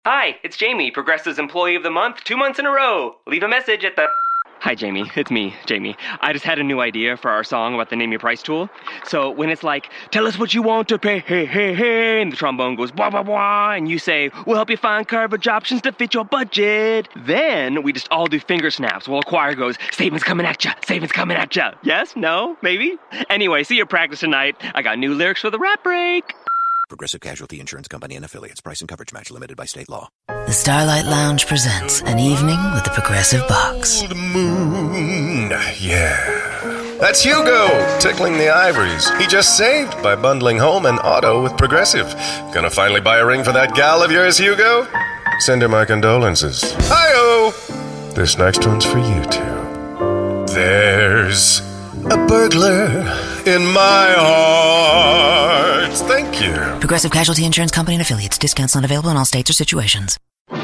Hi, it's Jamie, Progressive's Employee of the Month, 2 months in a row. Leave a message at the... Hi, Jamie. It's me, Jamie. I just had a new idea for our song about the Name Your Price tool. So when it's like, tell us what you want to pay, hey, hey, hey, and the trombone goes, blah, blah, blah, and you say, we'll help you find coverage options to fit your budget. Then we just all do finger snaps while a choir goes, savings coming at ya, savings coming at ya. Yes? No? Maybe? Anyway, see you at practice tonight. I got new lyrics for the rap break. Progressive Casualty Insurance Company and Affiliates. Price and coverage match limited by state law. The Starlight Lounge presents An Evening with the Progressive Box. Old moon, yeah. That's Hugo, tickling the ivories. He just saved by bundling home and auto with Progressive. Gonna finally buy a ring for that gal of yours, Hugo? Send her my condolences. Hi-oh! This next one's for you two. There's a burglar in my heart. Thank you. Progressive Casualty Insurance Company and Affiliates. Discounts not available in all states or situations.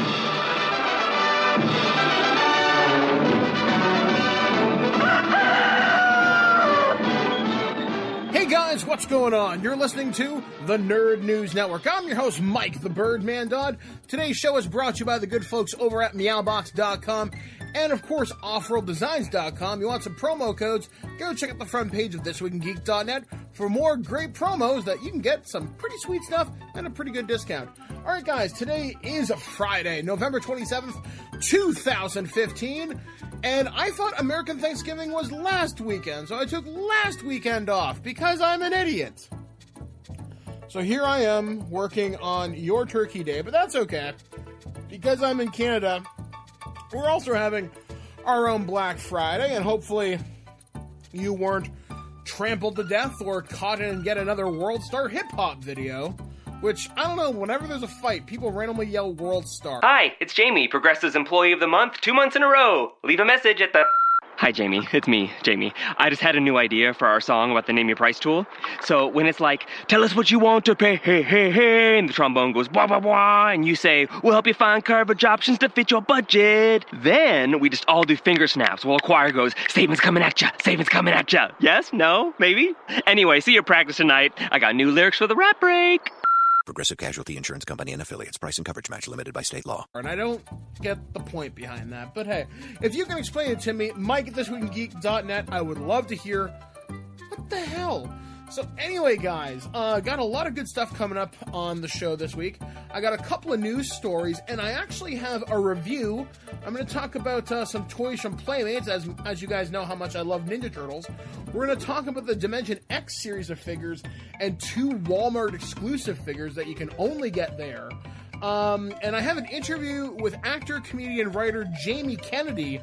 Hey guys, what's going on? You're listening to the Nerd News Network. I'm your host, Mike the Birdman Dodd. Today's show is brought to you by the good folks over at Meowbox.com and, of course, OffroadDesigns.com. You want some promo codes? Go check out the front page of ThisWeekInGeek.net for more great promos that you can get some pretty sweet stuff and a pretty good discount. All right, guys, today is Friday, November 27th, 2015, and I thought American Thanksgiving was last weekend, so I took last weekend off because I'm an idiot. So here I am working on your Turkey Day, but that's okay because I'm in Canada. We're also having our own Black Friday, and hopefully you weren't trampled to death or caught in yet another World Star hip-hop video, which, I don't know, whenever there's a fight, people randomly yell World Star. Hi, it's Jamie, Progressive's Employee of the Month, 2 months in a row. Leave a message at the... Hi, Jamie. It's me, Jamie. I just had a new idea for our song about the Name Your Price tool. So when it's like, tell us what you want to pay, hey, hey, hey, and the trombone goes, blah, blah, blah, and you say, we'll help you find coverage options to fit your budget. Then we just all do finger snaps while a choir goes, savings coming at ya, savings coming at ya. Yes? No? Maybe? Anyway, see you at practice tonight. I got new lyrics for the rap break. Progressive Casualty Insurance Company and Affiliates. Price and coverage match limited by state law. And I don't get the point behind that, but hey, if you can explain it to me, Mike at ThisWeekInGeek.net, I would love to hear what the hell. So anyway, guys, got a lot of good stuff coming up on the show this week. I got a couple of news stories, and I actually have a review. I'm going to talk about some toys from Playmates, as you guys know how much I love Ninja Turtles. We're going to talk about the Dimension X series of figures and 2 Walmart exclusive figures that you can only get there. And I have an interview with actor, comedian, writer Jamie Kennedy.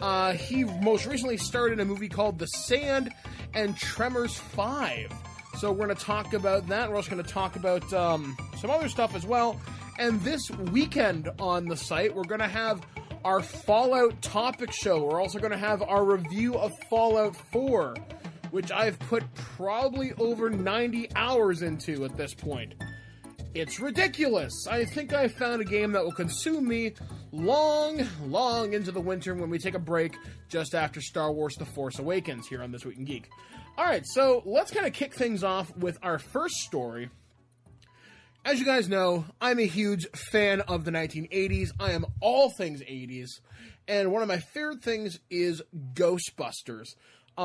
He most recently starred in a movie called The Sand and Tremors 5. So we're going to talk about that. We're also going to talk about some other stuff as well. And this weekend on the site, we're going to have our Fallout topic show. We're also going to have our review of Fallout 4, which I've put probably over 90 hours into at this point. It's ridiculous. I think I found a game that will consume me long, long into the winter when we take a break just after Star Wars The Force Awakens here on This Week in Geek. Alright, so let's kind of kick things off with our first story. As you guys know, I'm a huge fan of the 1980s. I am all things 80s. And one of my favorite things is Ghostbusters.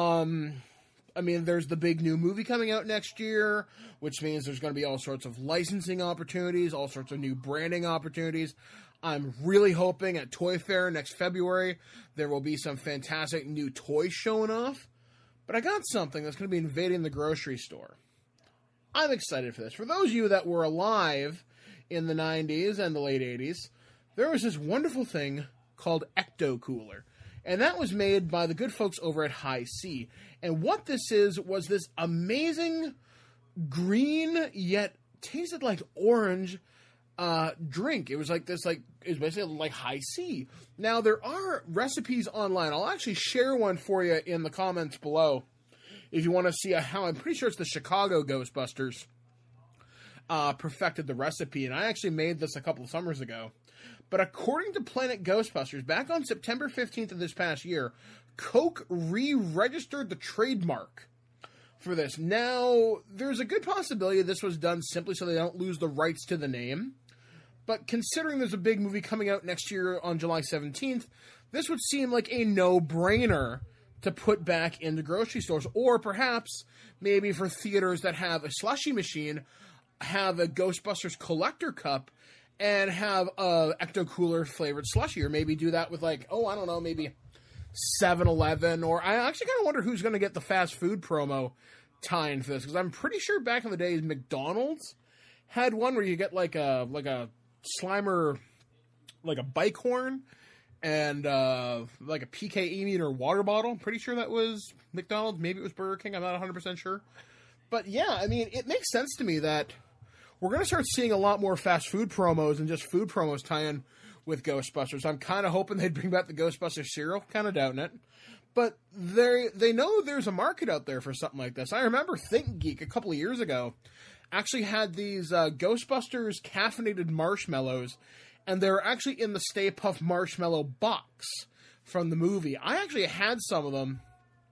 I mean, there's the big new movie coming out next year, which means there's going to be all sorts of licensing opportunities, all sorts of new branding opportunities. I'm really hoping at Toy Fair next February there will be some fantastic new toys showing off. But I got something that's going to be invading the grocery store. I'm excited for this. For those of you that were alive in the 90s and the late 80s, there was this wonderful thing called Ecto Cooler. And that was made by the good folks over at High C. And what this was this amazing green yet tasted like orange drink. It was like this, it was basically like High C. Now, there are recipes online. I'll actually share one for you in the comments below if you want to see how, I'm pretty sure it's the Chicago Ghostbusters perfected the recipe. And I actually made this a couple of summers ago. But according to Planet Ghostbusters, back on September 15th of this past year, Coke re-registered the trademark for this. Now, there's a good possibility this was done simply so they don't lose the rights to the name. But considering there's a big movie coming out next year on July 17th, this would seem like a no-brainer to put back into grocery stores. Or perhaps, maybe for theaters that have a slushy machine, have a Ghostbusters collector cup and have a Ecto Cooler flavored slushy. Or maybe do that with like, oh, I don't know, maybe 7-Eleven. Or I actually kind of wonder who's going to get the fast food promo tie-in for this. Because I'm pretty sure back in the days, McDonald's had one where you get like a Slimer, like a bike horn, and like a PKE meter water bottle. I'm pretty sure that was McDonald's. Maybe it was Burger King. I'm not 100% sure. But yeah, I mean, it makes sense to me that we're going to start seeing a lot more fast food promos and just food promos tie in with Ghostbusters. I'm kind of hoping they'd bring back the Ghostbusters cereal. Kind of doubting it. But they know there's a market out there for something like this. I remember ThinkGeek a couple of years ago actually had these Ghostbusters caffeinated marshmallows, and they were actually in the Stay Puft Marshmallow box from the movie. I actually had some of them,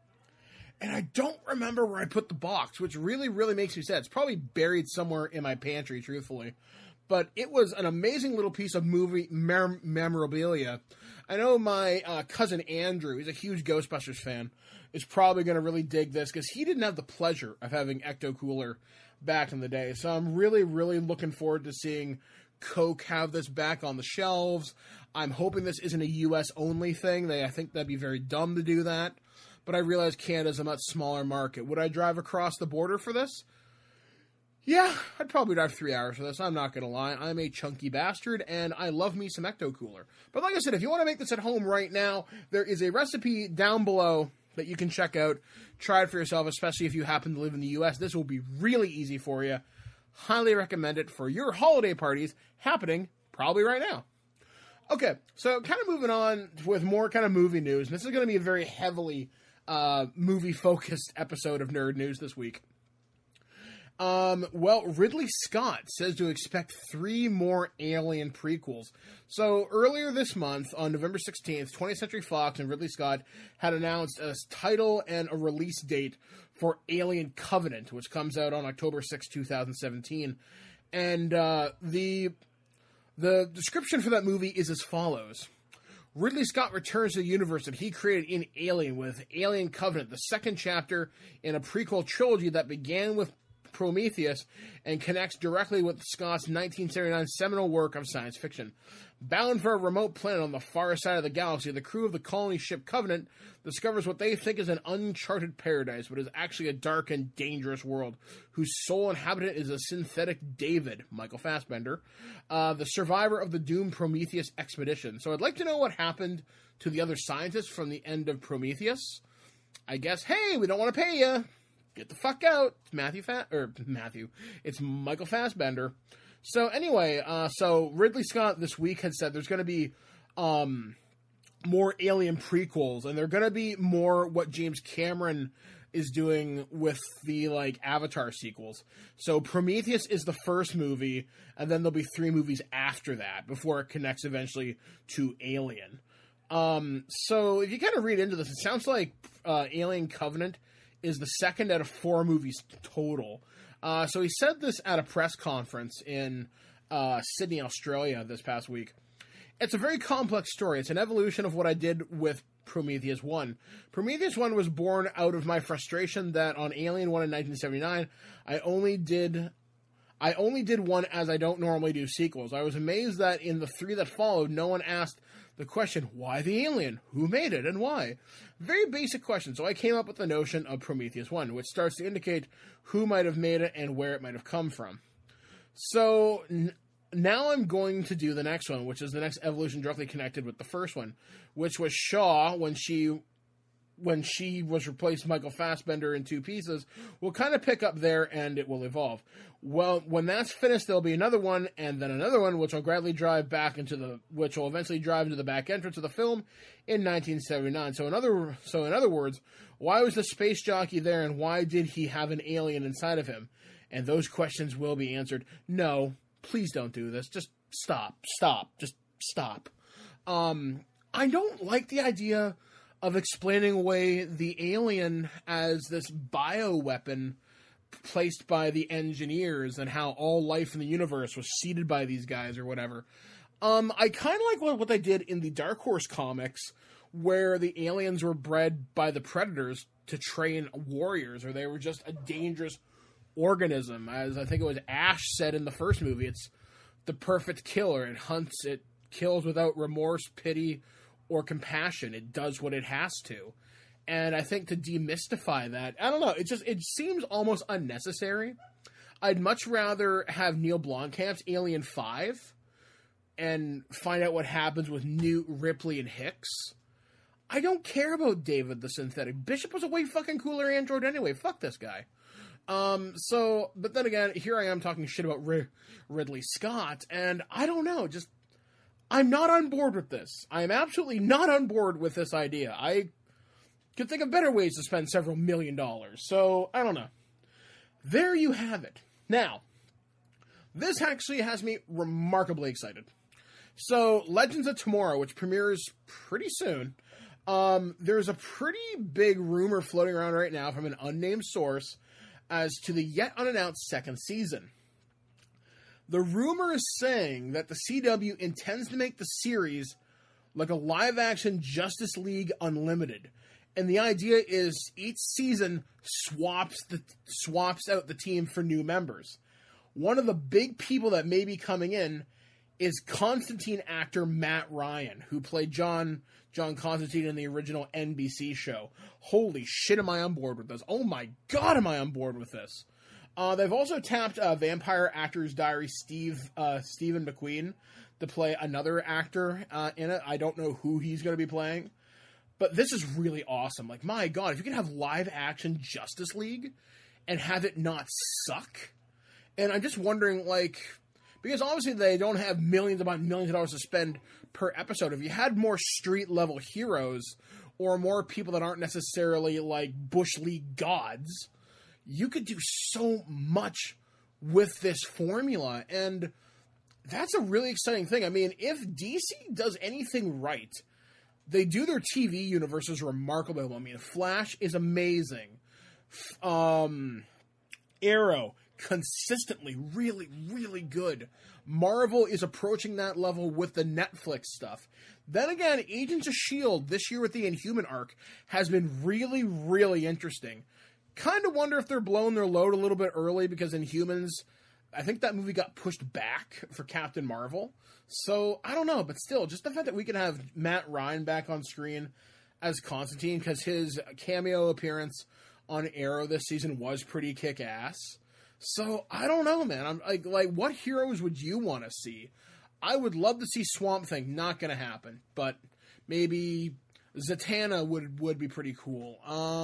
and I don't remember where I put the box, which really, really makes me sad. It's probably buried somewhere in my pantry, truthfully. But it was an amazing little piece of movie memorabilia. I know my cousin Andrew, he's a huge Ghostbusters fan, is probably going to really dig this, because he didn't have the pleasure of having Ecto Cooler back in the day. So I'm really, really looking forward to seeing Coke have this back on the shelves. I'm hoping this isn't a U.S. only thing. I think that'd be very dumb to do that. But I realize Canada's a much smaller market. Would I drive across the border for this? Yeah, I'd probably drive 3 hours for this. I'm not going to lie. I'm a chunky bastard, and I love me some Ecto Cooler. But like I said, if you want to make this at home right now, there is a recipe down below that you can check out. Try it for yourself, especially if you happen to live in the U.S. This will be really easy for you. Highly recommend it for your holiday parties happening probably right now. Okay, so kind of moving on with more kind of movie news. And this is going to be a very heavily movie-focused episode of Nerd News this week. Well, Ridley Scott says to expect 3 more Alien prequels. So earlier this month, on November 16th, 20th Century Fox and Ridley Scott had announced a title and a release date for Alien Covenant, which comes out on October 6, 2017. And the description for that movie is as follows. Ridley Scott returns to the universe that he created in Alien with Alien Covenant, the second chapter in a prequel trilogy that began with Prometheus and connects directly with Scott's 1979 seminal work of science fiction. Bound for a remote planet on the far side of the galaxy, the crew of the colony ship Covenant discovers what they think is an uncharted paradise, but is actually a dark and dangerous world, whose sole inhabitant is a synthetic David, Michael Fassbender, the survivor of the doomed Prometheus expedition. So I'd like to know what happened to the other scientists from the end of Prometheus. I guess, hey, we don't want to pay you. Get the fuck out. It's Michael Fassbender. So anyway, so Ridley Scott this week had said there's going to be more Alien prequels, and they're going to be more what James Cameron is doing with the like Avatar sequels. So Prometheus is the first movie, and then there'll be 3 movies after that before it connects eventually to Alien. So if you kind of read into this, it sounds like Alien Covenant is the second out of 4 movies total. So he said this at a press conference in Sydney, Australia this past week. It's a very complex story. It's an evolution of what I did with Prometheus 1. Prometheus 1 was born out of my frustration that on Alien 1 in 1979, I only did one as I don't normally do sequels. I was amazed that in the 3 that followed, no one asked the question, why the alien? Who made it and why? Very basic question. So I came up with the notion of Prometheus 1, which starts to indicate who might have made it and where it might have come from. So now I'm going to do the next one, which is the next evolution directly connected with the first one, which was Shaw when she was replaced Michael Fassbender in 2 pieces. We'll kind of pick up there and it will evolve. Well, when that's finished, there'll be another one and then another one, which will eventually drive into the back entrance of the film in 1979. So in other words, why was the space jockey there and why did he have an alien inside of him? And those questions will be answered. No, please don't do this. Just stop. Just stop. I don't like the idea of explaining away the alien as this bioweapon placed by the engineers and how all life in the universe was seeded by these guys or whatever. I kind of like what they did in the Dark Horse comics, where the aliens were bred by the Predators to train warriors, or they were just a dangerous organism. As I think it was Ash said in the first movie, it's the perfect killer. It kills without remorse, pity, or compassion. It does what it has to. And I think to demystify that, I don't know, it seems almost unnecessary. I'd much rather have Neil Blomkamp's Alien 5 and find out what happens with Newt, Ripley, and Hicks. I don't care about David the Synthetic. Bishop was a way fucking cooler android anyway. Fuck this guy. But then again, here I am talking shit about Ridley Scott, and I don't know, I'm not on board with this. I am absolutely not on board with this idea. I could think of better ways to spend several $1 million. So, I don't know. There you have it. Now, this actually has me remarkably excited. So, Legends of Tomorrow, which premieres pretty soon, there's a pretty big rumor floating around right now from an unnamed source as to the yet unannounced second season. The rumor is saying that the CW intends to make the series like a live-action Justice League Unlimited. And the idea is each season swaps out the team for new members. One of the big people that may be coming in is Constantine actor Matt Ryan, who played John Constantine in the original NBC show. Holy shit, am I on board with this? Oh my god, am I on board with this? They've also tapped Vampire Actors Diary Stephen McQueen to play another actor in it. I don't know who he's going to be playing. But this is really awesome. Like, my god, if you can have live-action Justice League and have it not suck. And I'm just wondering, like, because obviously they don't have millions upon millions of dollars to spend per episode. If you had more street-level heroes or more people that aren't necessarily, like, Bush League gods, you could do so much with this formula. And that's a really exciting thing. I mean, if DC does anything right, they do their TV universes remarkably well. I mean, Flash is amazing. Arrow, consistently really, really good. Marvel is approaching that level with the Netflix stuff. Then again, Agents of S.H.I.E.L.D. this year with the Inhuman arc has been really, really interesting. Kind of wonder if they're blowing their load a little bit early because Inhumans, I think that movie got pushed back for Captain Marvel. So, I don't know, but still, just the fact that we can have Matt Ryan back on screen as Constantine, because his cameo appearance on Arrow this season was pretty kick-ass. So, I don't know, man. I'm like, what heroes would you want to see? I would love to see Swamp Thing. Not going to happen, but maybe Zatanna would be pretty cool.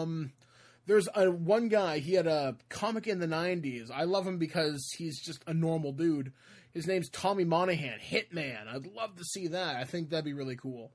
There's one guy, he had a comic in the 90s. I love him because he's just a normal dude. His name's Tommy Monahan, Hitman. I'd love to see that. I think that'd be really cool.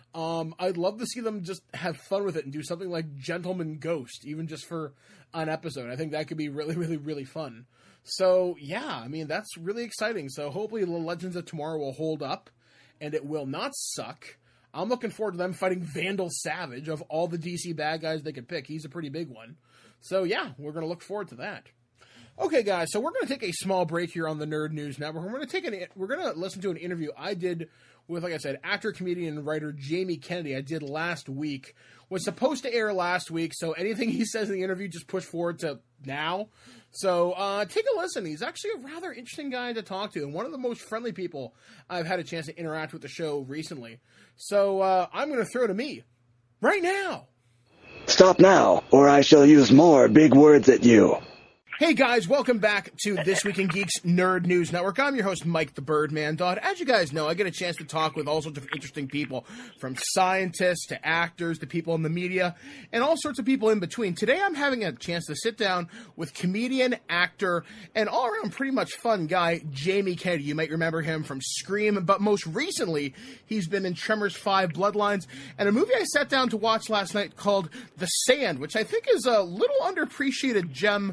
I'd love to see them just have fun with it and do something like Gentleman Ghost, even just for an episode. I think that could be really, really, really fun. So, yeah, I mean, that's really exciting. So hopefully Legends of Tomorrow will hold up, and it will not suck. I'm looking forward to them fighting Vandal Savage. Of all the DC bad guys they could pick, he's a pretty big one. So, yeah, we're going to look forward to that. Okay, guys, so we're going to take a small break here on the Nerd News Network. We're going to listen to an interview I did with, like I said, actor, comedian, and writer Jamie Kennedy. I did last week. Was supposed to air last week, so anything he says in the interview, just push forward to now. So take a listen. He's actually a rather interesting guy to talk to, and one of the most friendly people I've had a chance to interact with the show recently. So I'm going to throw to me right now. Stop now, or I shall use more big words at you. Hey guys, welcome back to This Week in Geeks Nerd News Network. I'm your host, Mike the Birdman Dodd. As you guys know, I get a chance to talk with all sorts of interesting people, from scientists to actors to people in the media, and all sorts of people in between. Today I'm having a chance to sit down with comedian, actor, and all-around pretty much fun guy, Jamie Kennedy. You might remember him from Scream, but most recently, he's been in Tremors 5 Bloodlines, and a movie I sat down to watch last night called The Sand, which I think is a little underappreciated gem of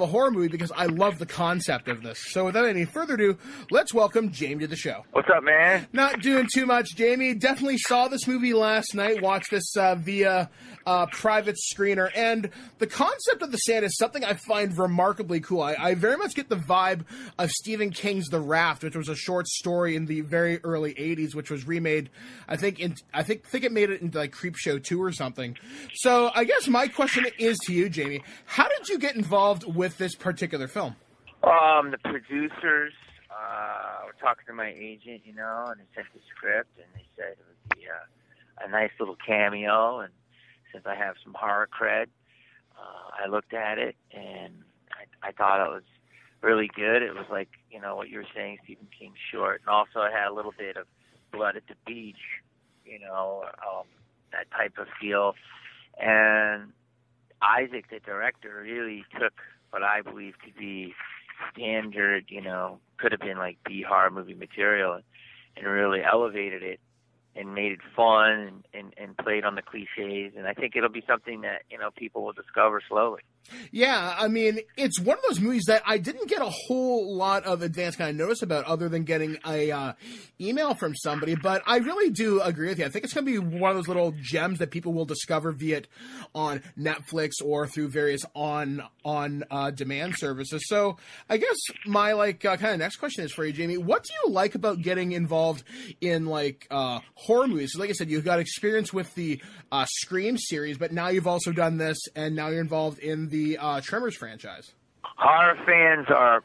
a horror movie because I love the concept of this. So without any further ado, let's welcome Jamie to the show. What's up, man? Not doing too much, Jamie. Definitely saw this movie last night, watched this via private screener, and the concept of The Stand is something I find remarkably cool. I very much get the vibe of Stephen King's The Raft, which was a short story in the very early 80s, which was remade, I think it made it into like Creepshow 2 or something. So I guess my question is to you, Jamie. How did you get involved with this particular film? The producers were talking to my agent, and they sent the script, and they said it would be a nice little cameo, and since I have some horror cred, I looked at it, and I thought it was really good. It was like, what you were saying, Stephen King short, and also it had a little bit of Blood at the Beach, that type of feel. And Isaac, the director, really took what I believe to be standard, could have been like B horror movie material, and really elevated it and made it fun and played on the cliches. And I think it'll be something that, people will discover slowly. Yeah, I mean, it's one of those movies that I didn't get a whole lot of advance kind of notice about other than getting a email from somebody, but I really do agree with you. I think it's going to be one of those little gems that people will discover via it on Netflix or through various on demand services. So I guess my kind of next question is for you, Jamie. What do you like about getting involved in horror movies? So like I said, you've got experience with the Scream series, but now you've also done this, and now you're involved in the Tremors franchise. Horror fans are,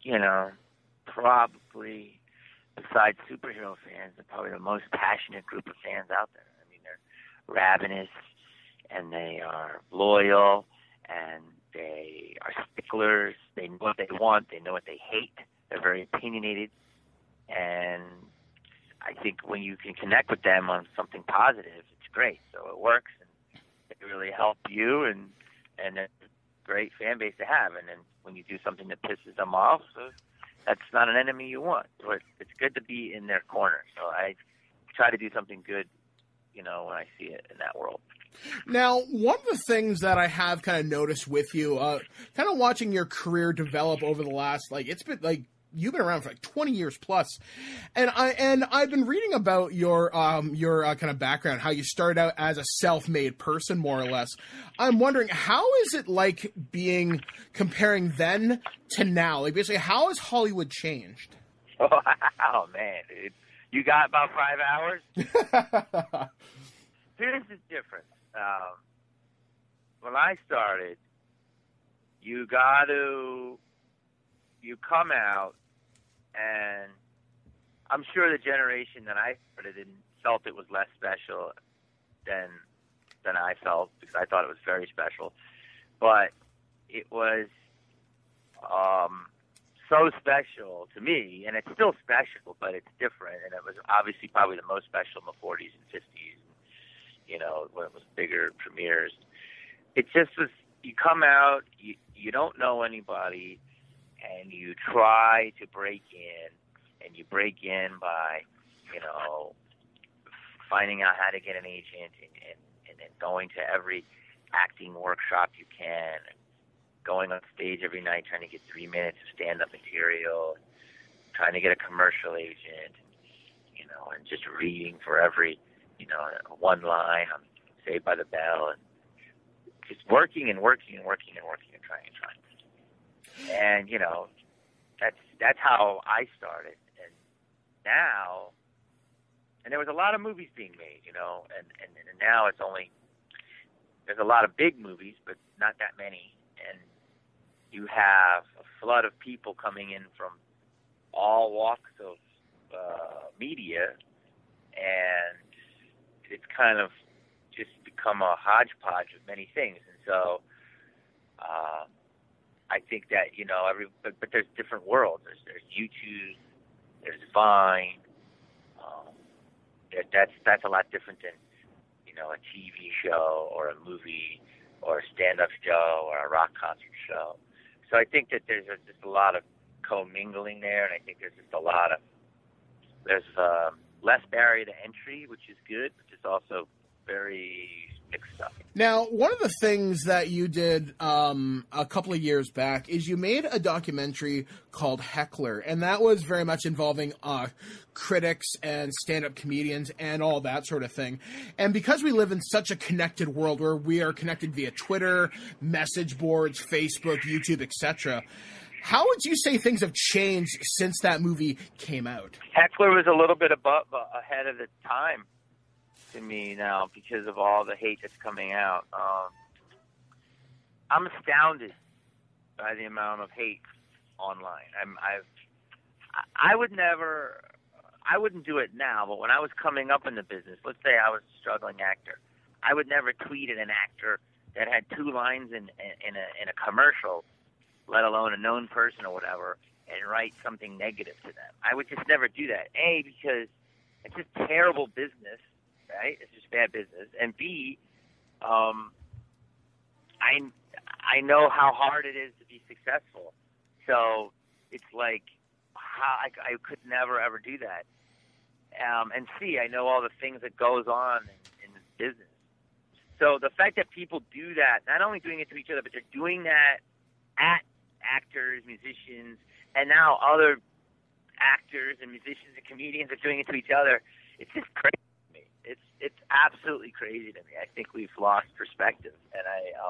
probably, besides superhero fans, they're probably the most passionate group of fans out there. I mean, they're ravenous, and they are loyal, and they are sticklers. They know what they want. They know what they hate. They're very opinionated, and I think when you can connect with them on something positive, it's great. So it works, and it really help you, and it's a great fan base to have. And then when you do something that pisses them off, that's not an enemy you want. So it's good to be in their corner. So I try to do something good, when I see it in that world. Now, one of the things that I have kind of noticed with you, kind of watching your career develop over the last, it's been you've been around for 20 years plus, and I've been reading about your kind of background, how you started out as a self-made person, more or less. I'm wondering, how is it like comparing then to now? Basically, how has Hollywood changed? Oh man, dude. You got about 5 hours? Here's the difference. When I started, you come out, and I'm sure the generation that I started in felt it was less special than I felt, because I thought it was very special. But it was so special to me, and it's still special, but it's different. And it was obviously probably the most special in the 40s and 50s, when it was bigger premieres. It just was, you come out, you don't know anybody, and you try to break in, and you break in by, finding out how to get an agent, and then going to every acting workshop you can, and going on stage every night trying to get 3 minutes of stand-up material, and trying to get a commercial agent, and just reading for every, one line on Saved by the Bell, and just working and working and working and working and trying. And, that's how I started. And now, and there was a lot of movies being made, and now there's a lot of big movies, but not that many. And you have a flood of people coming in from all walks of media, and it's kind of just become a hodgepodge of many things. And so, I think that, but there's different worlds. There's YouTube, there's Vine. That's a lot different than, a TV show or a movie or a stand-up show or a rock concert show. So I think that there's just a lot of commingling there, and I think there's less barrier to entry, which is good, but it's also very mixed stuff. Now, one of the things that you did a couple of years back is you made a documentary called Heckler, and that was very much involving critics and stand-up comedians and all that sort of thing. And because we live in such a connected world where we are connected via Twitter, message boards, Facebook, YouTube, etc., how would you say things have changed since that movie came out? Heckler was a little bit ahead of the time to me now because of all the hate that's coming out. I'm astounded by the amount of hate online. I wouldn't do it now, but when I was coming up in the business, let's say I was a struggling actor, I would never tweet at an actor that had 2 lines in a commercial, let alone a known person or whatever, and write something negative to them. I would just never do that. A, because it's just terrible business, right? It's just bad business. And B, I know how hard it is to be successful. So it's like, I could never, ever do that. And C, I know all the things that goes on in this business. So the fact that people do that, not only doing it to each other, but they're doing that at actors, musicians, and now other actors and musicians and comedians are doing it to each other, it's just crazy to me. It's absolutely crazy to me. I think we've lost perspective, and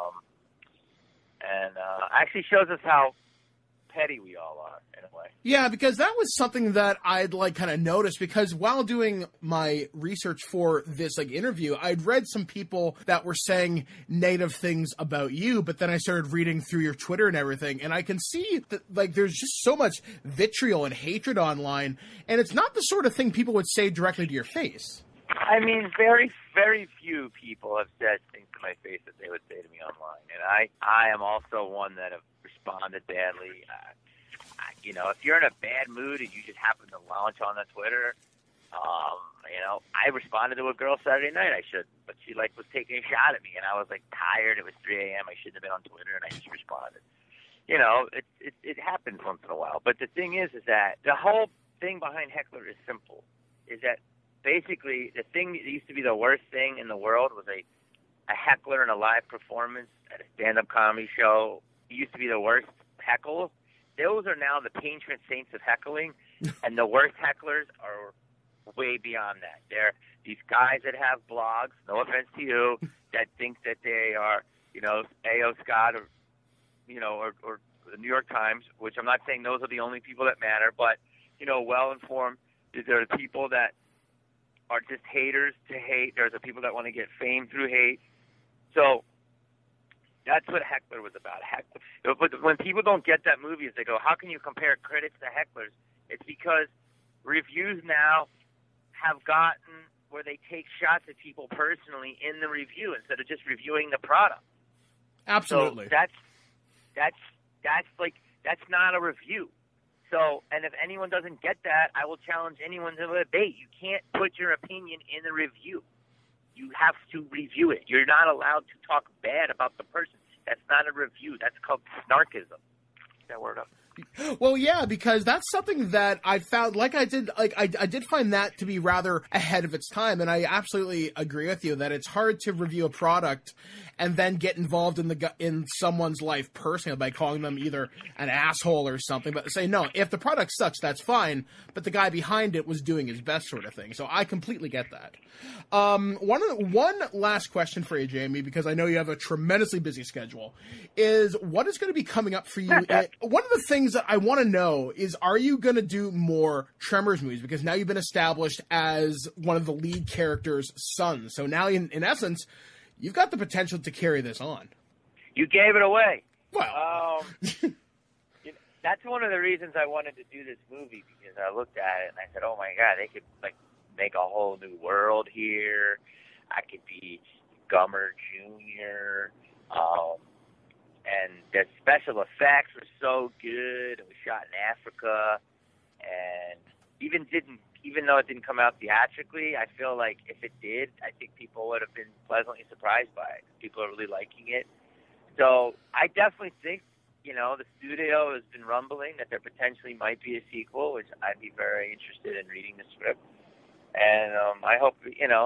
actually shows us how petty we all are in a way. Yeah, because that was something that I'd kind of noticed, because while doing my research for this interview, I'd read some people that were saying negative things about you, but then I started reading through your Twitter and everything, and I can see that there's just so much vitriol and hatred online, and it's not the sort of thing people would say directly to your face. I mean, very, very few people have said things to my face that they would say to me online, and I am also one that have responded badly. If you're in a bad mood and you just happen to launch on the Twitter, I responded to a girl Saturday night. I should, but she was taking a shot at me, and I was tired. It was 3 a.m. I shouldn't have been on Twitter, and I just responded. It happens once in a while. But the thing is that the whole thing behind Heckler is simple. Is that basically the thing that used to be the worst thing in the world was a heckler in a live performance at a stand-up comedy show. It used to be the worst heckle. Those are now the patron saints of heckling, and the worst hecklers are way beyond that. They're these guys that have blogs, no offense to you, that think that they are, A.O. Scott or the New York Times, which I'm not saying those are the only people that matter, but, well-informed. There are people that are just haters to hate. There's the people that want to get fame through hate. So that's what Heckler was about. But when people don't get that movie, they go, how can you compare critics to hecklers? It's because reviews now have gotten where they take shots at people personally in the review instead of just reviewing the product. Absolutely. So that's not a review. So, and if anyone doesn't get that, I will challenge anyone to a debate. You can't put your opinion in the review. You have to review it. You're not allowed to talk bad about the person. That's not a review. That's called snarkism. That word up. Well, yeah, because that's something that I found, I did find that to be rather ahead of its time, and I absolutely agree with you that it's hard to review a product and then get involved in someone's life personally by calling them either an asshole or something, but say, no, if the product sucks, that's fine, but the guy behind it was doing his best sort of thing, so I completely get that. One last question for you, Jamie, because I know you have a tremendously busy schedule, is what is going to be coming up for you? One of the things that I want to know is, are you going to do more Tremors movies? Because now you've been established as one of the lead character's sons. So now, in essence, you've got the potential to carry this on. You gave it away. Well, that's one of the reasons I wanted to do this movie, because I looked at it and I said, oh my God, they could make a whole new world here. I could be Gummer Jr., and the special effects were so good. It was shot in Africa, and even though it didn't come out theatrically, I feel like if it did, I think people would have been pleasantly surprised by it. People are really liking it. So I definitely think, the studio has been rumbling that there potentially might be a sequel, which I'd be very interested in reading the script. And I hope,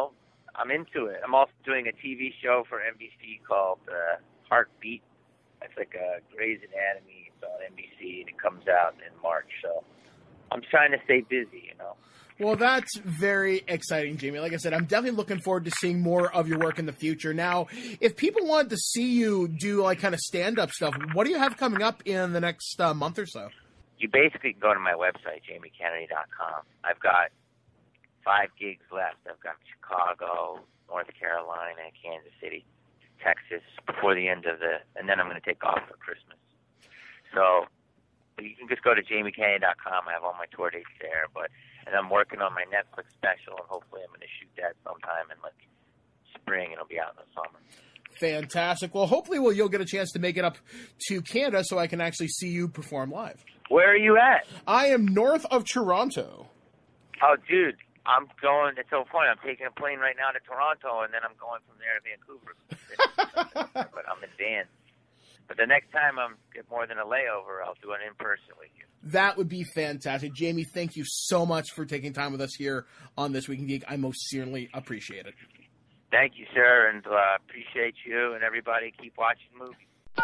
I'm into it. I'm also doing a TV show for NBC called Heartbeat. It's like a Grey's Anatomy. It's on NBC, and it comes out in March. So I'm trying to stay busy, you know. Well, that's very exciting, Jamie. Like I said, I'm definitely looking forward to seeing more of your work in the future. Now, if people want to see you do like kind of stand-up stuff, what do you have coming up in the next month or so? You basically go to my website, jamiekennedy.com. I've got 5 gigs left. I've got Chicago, North Carolina, Kansas City, Texas before the end of and then I'm going to take off for Christmas. So you can just go to jamiekennedy.com. I have all my tour dates there, and I'm working on my Netflix special, and hopefully I'm going to shoot that sometime in like spring. It'll be out in the summer. Fantastic. Well, hopefully you'll get a chance to make it up to Canada so I can actually see you perform live. Where are you at? I am north of Toronto. Oh, dude, I'm going. It's so funny. I'm taking a plane right now to Toronto, and then I'm going from there to Vancouver. But I'm advanced. But the next time I'm get more than a layover, I'll do an in-person with you. That would be fantastic. Jamie, thank you so much for taking time with us here on This Week in Geek. I most certainly appreciate it. Thank you, sir, and appreciate you and everybody. Keep watching movies.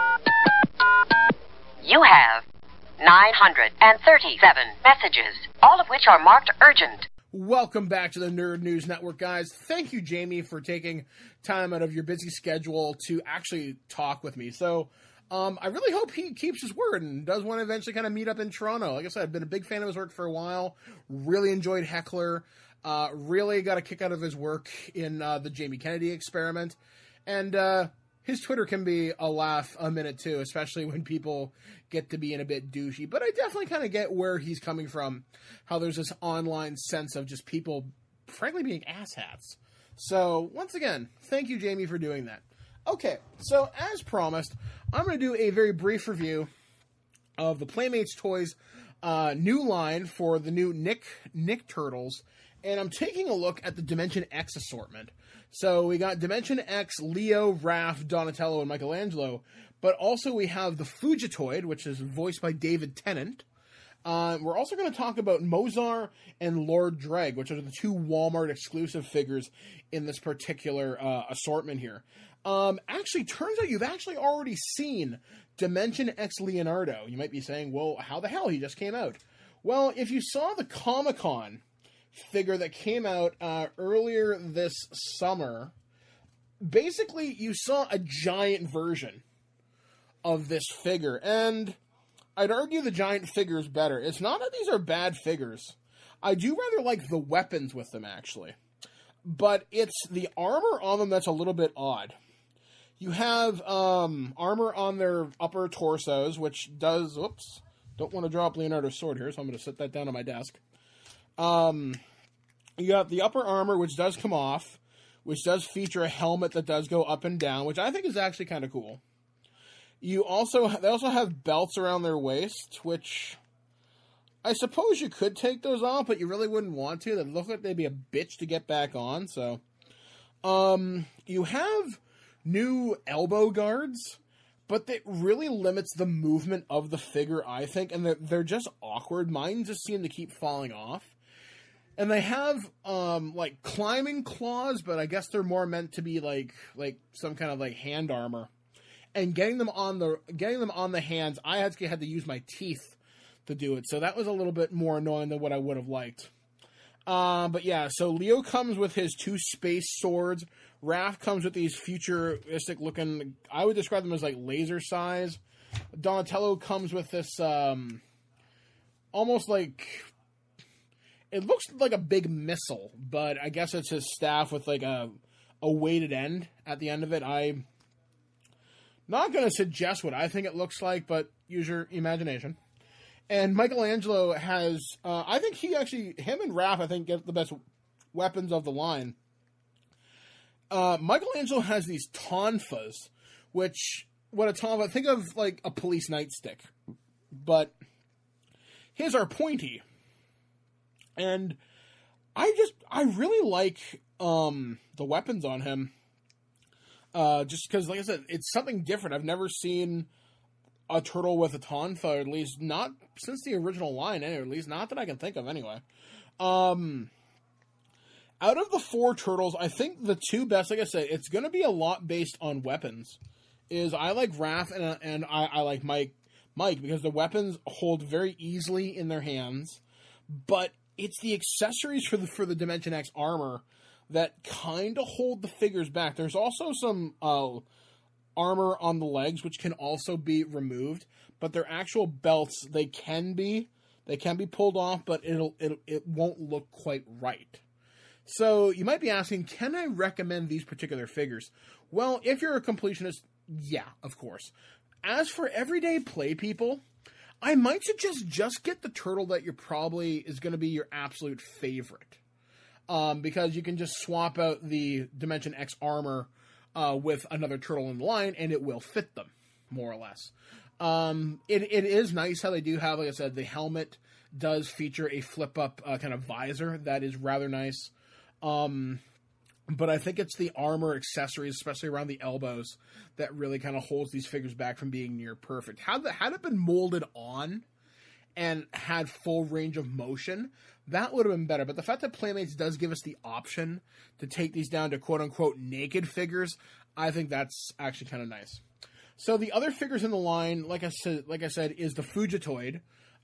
You have 937 messages, all of which are marked urgent. Welcome back to the Nerd News Network, guys. Thank you, Jamie, for taking time out of your busy schedule to actually talk with me. So, I really hope he keeps his word and does want to eventually kind of meet up in Toronto. Like I said, I've been a big fan of his work for a while. Really enjoyed Heckler. Really got a kick out of his work in the Jamie Kennedy Experiment. And his Twitter can be a laugh a minute, too, especially when people get to being a bit douchey. But I definitely kind of get where he's coming from, how there's this online sense of just people, frankly, being asshats. So, once again, thank you, Jamie, for doing that. Okay, so as promised, I'm going to do a very brief review of the Playmates Toys new line for the new Nick Turtles, and I'm taking a look at the Dimension X assortment. So we got Dimension X, Leo, Raph, Donatello, and Michelangelo, but also we have the Fugitoid, which is voiced by David Tennant. We're also going to talk about Mozart and Lord Dreg, which are the 2 Walmart exclusive figures in this particular assortment here. Actually, turns out you've actually already seen Dimension X Leonardo. You might be saying, well, how the hell? He just came out. Well, if you saw the Comic-Con figure that came out earlier this summer, basically you saw a giant version of this figure, and I'd argue the giant figure is better. It's not that these are bad figures. I do rather like the weapons with them, actually. But it's the armor on them that's a little bit odd. You have armor on their upper torsos, which does... Oops. Don't want to drop Leonardo's sword here, so I'm going to set that down on my desk. You got the upper armor, which does come off, which does feature a helmet that does go up and down, which I think is actually kind of cool. They also have belts around their waist, which I suppose you could take those off, but you really wouldn't want to. They look like they'd be a bitch to get back on. So, you have new elbow guards, but it really limits the movement of the figure, I think, and they're just awkward. Mine just seem to keep falling off. And they have, like, climbing claws, but I guess they're more meant to be, like some kind of, like, hand armor. And getting them on the hands, I actually had to use my teeth to do it. So that was a little bit more annoying than what I would have liked. But yeah, so Leo comes with his 2 space swords. Raph comes with these futuristic looking, I would describe them as like laser size. Donatello comes with this, almost like, it looks like a big missile, but I guess it's his staff with like a weighted end at the end of it. I'm not going to suggest what I think it looks like, but use your imagination. And Michelangelo has, I think him and Raph, I think, get the best weapons of the line. Michelangelo has these tonfas, which, what a tonfa, think of like a police nightstick, but his are pointy. And I really like, the weapons on him, just because, like I said, it's something different. I've never seen a turtle with a tonfa, or at least not since the original line, or at least not that I can think of anyway. Out of the 4 turtles, I think the 2 best, like I said, it's going to be a lot based on weapons. I like Raph and I like Mike because the weapons hold very easily in their hands, but it's the accessories for the Dimension X armor that kind of hold the figures back. There's also some armor on the legs which can also be removed, but their actual belts they can be pulled off, but it won't look quite right. So you might be asking, can I recommend these particular figures? Well, if you're a completionist, yeah, of course. As for everyday play people, I might suggest just get the turtle that you're probably is going to be your absolute favorite. Because you can just swap out the Dimension X armor with another turtle in the line, and it will fit them, more or less. It is nice how they do have, like I said, the helmet does feature a flip-up kind of visor that is rather nice. But I think it's the armor accessories, especially around the elbows, that really kind of holds these figures back from being near perfect. Had it been molded on and had full range of motion, that would have been better. But the fact that Playmates does give us the option to take these down to quote-unquote naked figures, I think that's actually kind of nice. So the other figures in the line, like I said, is the Fugitoid.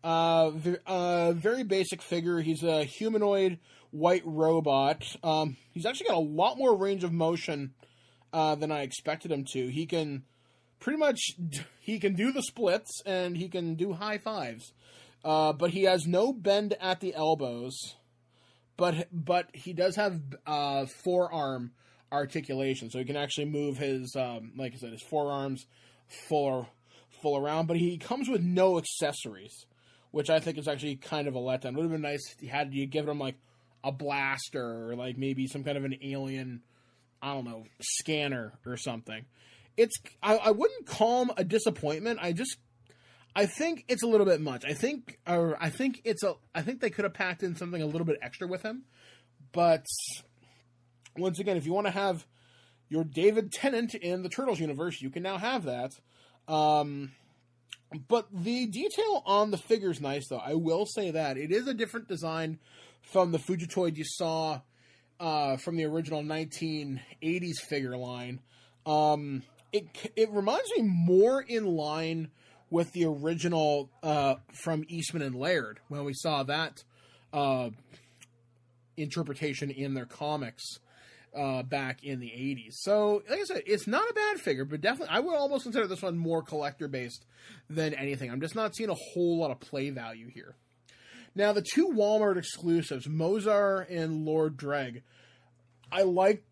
Very basic figure. He's a humanoid white robot. He's actually got a lot more range of motion than I expected him to. He can do the splits and he can do high fives. But he has no bend at the elbows. But he does have forearm articulation, so he can actually move his like I said, his forearms full around. But he comes with no accessories, which I think is actually kind of a letdown. It would have been nice had you given him like a blaster or like maybe some kind of an alien, I don't know, scanner or something. I wouldn't call him a disappointment. I think it's a little bit much. I think they could have packed in something a little bit extra with him. But once again, if you want to have your David Tennant in the Turtles universe, you can now have that. But the detail on the figure's nice, though. I will say that. It is a different design from the Fugitoid you saw from the original 1980s figure line. It reminds me more in line with the original from Eastman and Laird, when we saw that interpretation in their comics back in the 80s. So, like I said, it's not a bad figure, but definitely, I would almost consider this one more collector-based than anything. I'm just not seeing a whole lot of play value here. Now, the 2 Walmart exclusives, Mozar and Lord Dreg, I like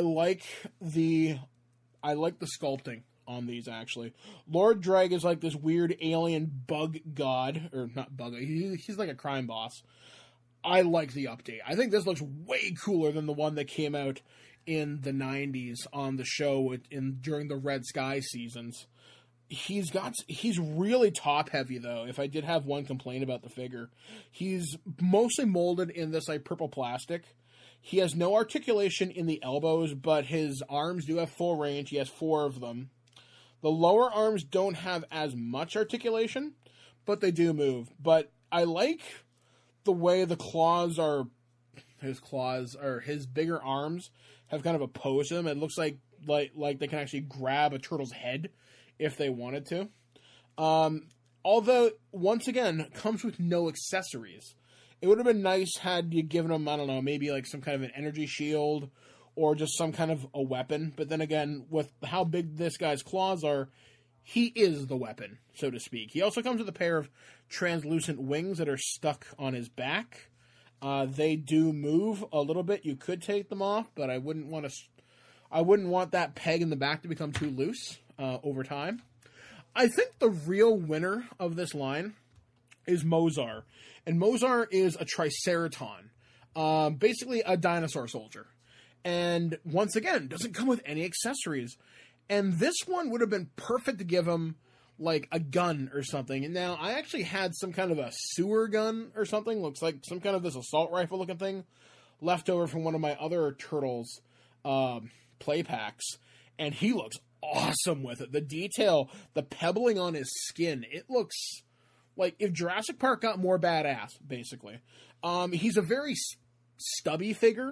the sculpting on these, actually. Lord Dreg is like this weird alien bug god, or not bug, he's like a crime boss. I like the update. I think this looks way cooler than the one that came out in the 90s on the show during the Red Sky seasons. He's really top heavy, though. If I did have one complaint about the figure, he's mostly molded in this like purple plastic. He has no articulation in the elbows, but his arms do have full range. He has 4 of them. The lower arms don't have as much articulation, but they do move. But I like the way the claws are, his bigger arms have kind of opposed him. It looks like they can actually grab a turtle's head if they wanted to. Although, once again, comes with no accessories. It would have been nice had you given him, I don't know, maybe like some kind of an energy shield or just some kind of a weapon. But then again, with how big this guy's claws are, he is the weapon, so to speak. He also comes with a pair of translucent wings that are stuck on his back. They do move a little bit. You could take them off, but I wouldn't want that peg in the back to become too loose over time. I think the real winner of this line is Mozar. And Mozar is a Triceraton, basically a dinosaur soldier. And once again, doesn't come with any accessories. And this one would have been perfect to give him like a gun or something. And now I actually had some kind of a sewer gun or something. Looks like some kind of this assault rifle looking thing left over from one of my other Turtles play packs. And he looks awesome with it. The detail, the pebbling on his skin, it looks like if Jurassic Park got more badass, basically. He's a very stubby figure.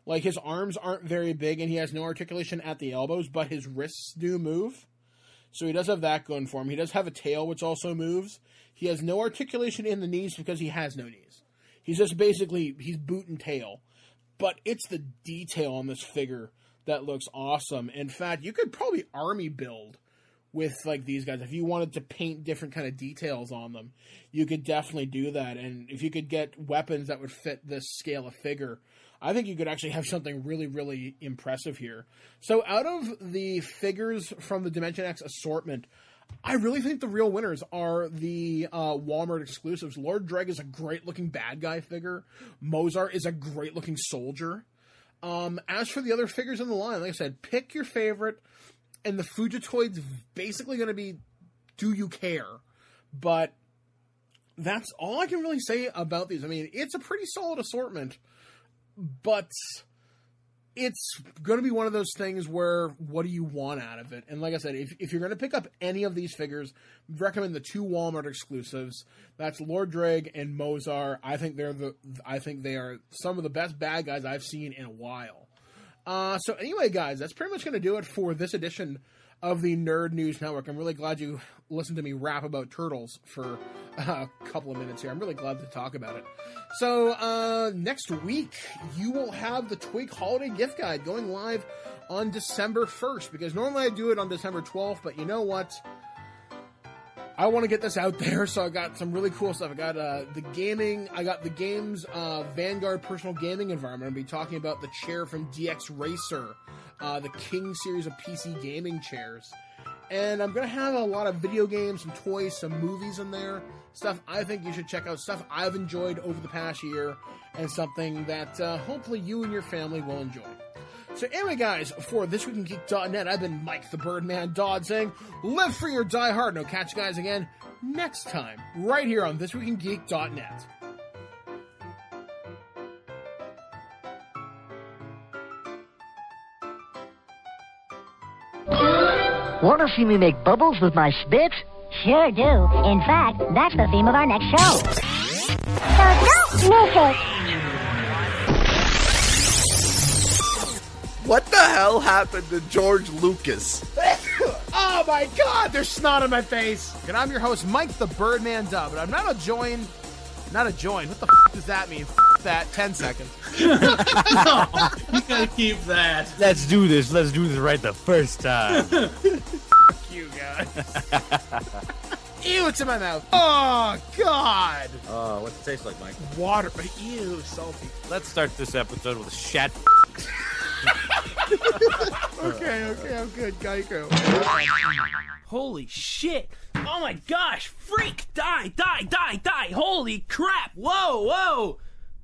Like, his arms aren't very big, and he has no articulation at the elbows, but his wrists do move. So he does have that going for him. He does have a tail, which also moves. He has no articulation in the knees because he has no knees. He's just basically, he's boot and tail. But it's the detail on this figure that looks awesome. In fact, you could probably army build with, like, these guys. If you wanted to paint different kind of details on them, you could definitely do that. And if you could get weapons that would fit this scale of figure, I think you could actually have something really, really impressive here. So out of the figures from the Dimension X assortment, I really think the real winners are the Walmart exclusives. Lord Dreg is a great-looking bad guy figure. Mozart is a great-looking soldier. As for the other figures in the line, like I said, pick your favorite, and the Fugitoid's basically going to be, do you care? But that's all I can really say about these. I mean, it's a pretty solid assortment, but it's going to be one of those things where, what do you want out of it? And like I said, if you're going to pick up any of these figures, I'd recommend the 2 Walmart exclusives. That's Lord Dreg and Mozart. I think they are some of the best bad guys I've seen in a while. So anyway, guys, that's pretty much going to do it for this edition of the Nerd News Network. I'm really glad you listened to me rap about Turtles for a couple of minutes here. I'm really glad to talk about it. So, next week, you will have the Twig Holiday Gift Guide going live on December 1st, because normally I do it on December 12th, but you know what? I want to get this out there, so I got some really cool stuff. I got the game's Vanguard personal gaming environment. I'm going to be talking about the chair from DX Racer, the King series of PC gaming chairs. And I'm going to have a lot of video games, some toys, some movies in there. Stuff I think you should check out. Stuff I've enjoyed over the past year. And something that hopefully you and your family will enjoy. So anyway, guys, for ThisWeekInGeek.net, I've been Mike the Birdman Dodd saying, live free or die hard. And I'll catch you guys again next time, right here on ThisWeekInGeek.net. Want to see me make bubbles with my spit? Sure do. In fact, that's the theme of our next show. So don't miss it! What the hell happened to George Lucas? Oh my god, there's snot on my face! And I'm your host, Mike the Birdman Dub, and I'm not a join. What the f does that mean? F that, 10 seconds. No, you gotta keep that. Let's do this right the first time. Fuck you guys. Ew, it's in my mouth. Oh, God. What's it taste like, Mike? Water. Ew, salty. Let's start this episode with a shat. Okay, I'm good. Geico. Holy shit. Oh my gosh. Freak. Die. Holy crap. Whoa.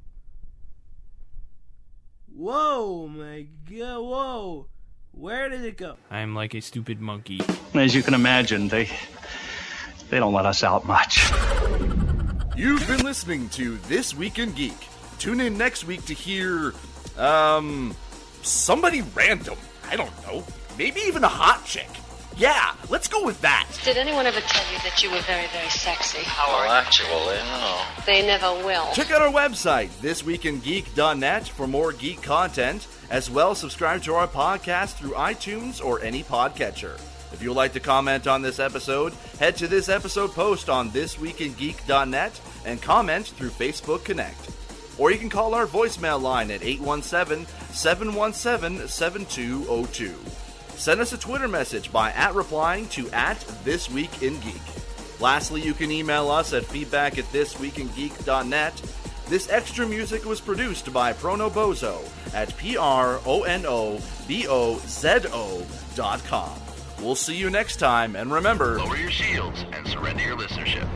Whoa, my God. Whoa. Where did it go? I'm like a stupid monkey. As you can imagine, they don't let us out much. You've been listening to This Week in Geek. Tune in next week to hear, somebody random. I don't know. Maybe even a hot chick. Yeah, let's go with that. Did anyone ever tell you that you were very, very sexy? Well, actually, no. They never will. Check out our website, thisweekingeek.net, for more geek content. As well, subscribe to our podcast through iTunes or any podcatcher. If you would like to comment on this episode, head to this episode post on thisweekingeek.net and comment through Facebook Connect. Or you can call our voicemail line at 817-717-7202. Send us a Twitter message by replying to @ThisWeekInGeek. Lastly, you can email us at feedback@thisweekingeek.net. This extra music was produced by Pronobozo at pronobozo.com. We'll see you next time, and remember, lower your shields and surrender your listenership.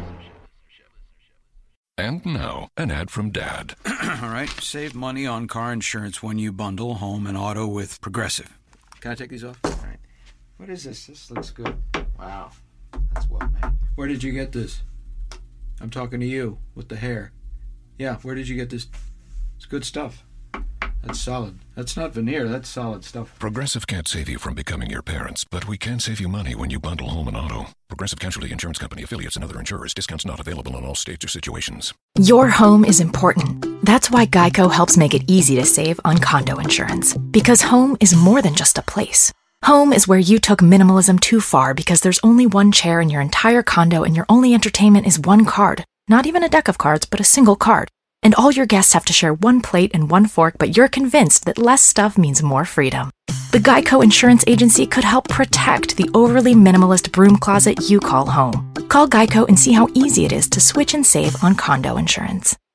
And now, an ad from Dad. All right, save money on car insurance when you bundle home and auto with Progressive. Can I take these off? All right. What is this? This looks good. Wow. That's well made. Where did you get this? I'm talking to you with the hair. Yeah, where did you get this? It's good stuff. That's solid. That's not veneer. That's solid stuff. Progressive can't save you from becoming your parents, but we can save you money when you bundle home and auto. Progressive Casualty Insurance Company, affiliates, and other insurers. Discounts not available in all states or situations. Your home is important. That's why Geico helps make it easy to save on condo insurance. Because home is more than just a place. Home is where you took minimalism too far because there's only one chair in your entire condo and your only entertainment is one card. Not even a deck of cards, but a single card. And all your guests have to share one plate and one fork, but you're convinced that less stuff means more freedom. The Geico Insurance Agency could help protect the overly minimalist broom closet you call home. Call Geico and see how easy it is to switch and save on condo insurance.